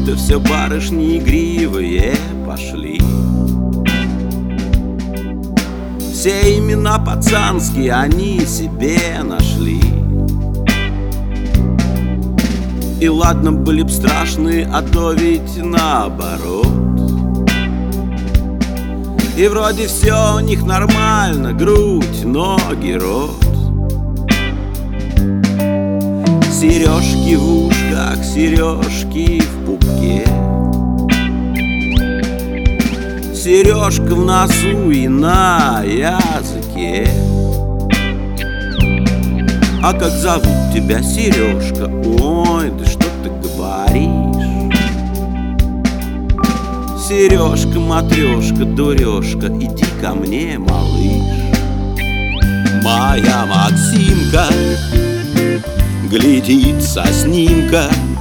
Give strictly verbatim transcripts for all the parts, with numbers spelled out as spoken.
будто все барышни игривые пошли. Все имена пацанские они себе нашли. И ладно, были б страшные, а то ведь наоборот. И вроде все у них нормально: грудь, ноги, рот. Сережки в ушках, сережки в пупке, сережка в носу и на языке. А как зовут тебя, Сережка? Ой, да что ты говоришь? Сережка, матрешка, дурешка, иди ко мне, малыш. Моя Максимка глядит со снимка,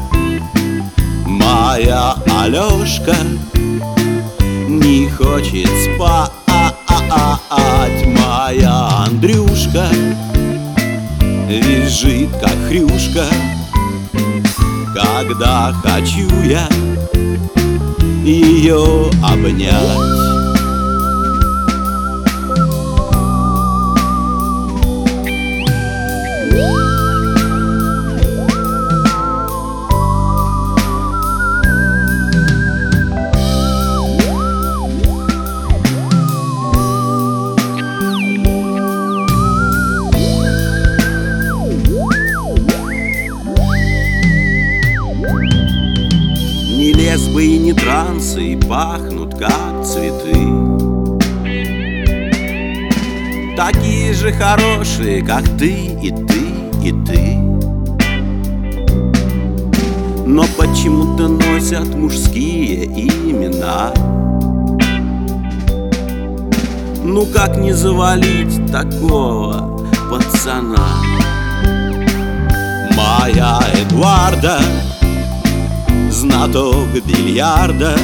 моя Алешка не хочет спать, моя Андрюшка визжит, как хрюшка, когда хочу я ее обнять. Ни лесбы и ни трансы и пахнут, как цветы. Такие же хорошие, как ты и ты и ты. Но почему-то носят мужские имена. Ну как не завалить такого пацана? Моя Эдуарда знаток бильярда,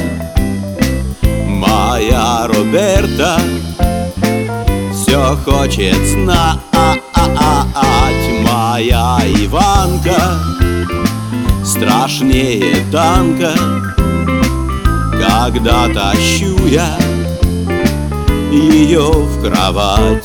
моя Роберта все хочет знать, моя Иванка страшнее танка, когда тащу я ее в кровать.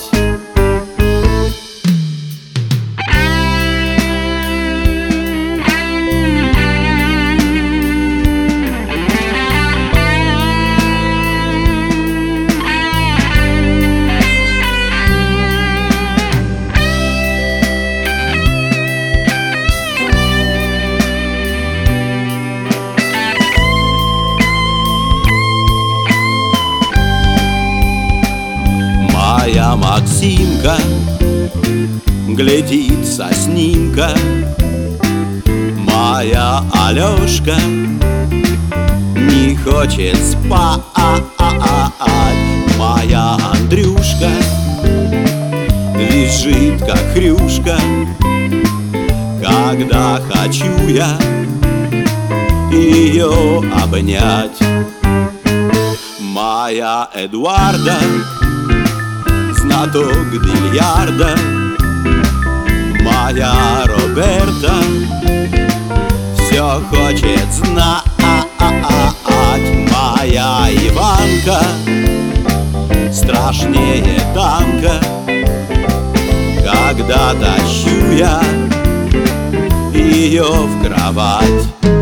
Моя Максимка глядит со снимка, моя Алешка не хочет спать, моя Андрюшка визжит, как хрюшка, когда хочу я ее обнять. Моя Эдуарда знаток бильярда, моя Роберта все хочет знать, моя Иванка страшнее танка, когда тащу я ее в кровать.